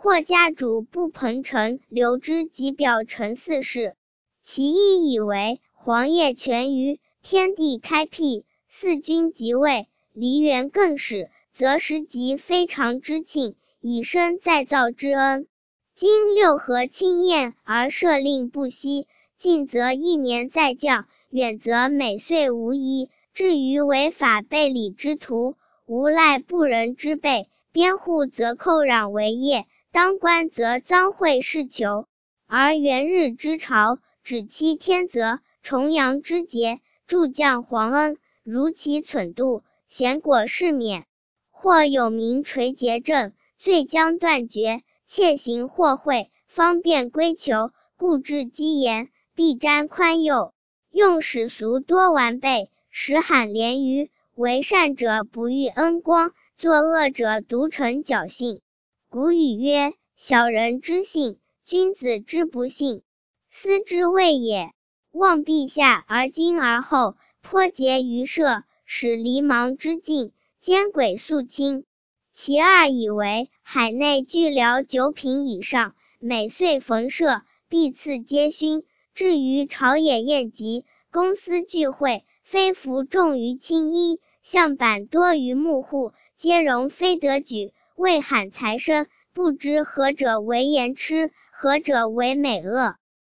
或家主不朋臣，留之即表陈四事。其意以为皇业全于，天地开辟，四君即位，梨园更始，则时即非常之庆，以身再造之恩。今六合清晏而赦令不息，近则1年再降，远则每岁无一。至于违法背礼之徒，无赖不仁之辈，边户则扣壤为业，当官则赃贿事求。而元日之朝，止期天泽，重阳之节，助降皇恩，如其忖度，贤果释免。或有民垂节政，罪将断绝，窃行获贿，方便归求，故致积言，必瞻宽宥。用史俗多完备，时罕廉于为善者不欲恩光，作恶者独逞侥幸。古语曰：小人之幸，君子之不幸，斯之谓也。望陛下而今而后，颇节于社，使离芒之境，奸诡肃清。其二以为海内聚辽9品以上，每岁逢社，必赐皆勋。至于朝野宴集，公私聚会，非服重于青衣，象板多于木户，皆容非得举，为罕财生，不知何者为言痴，何者为美恶。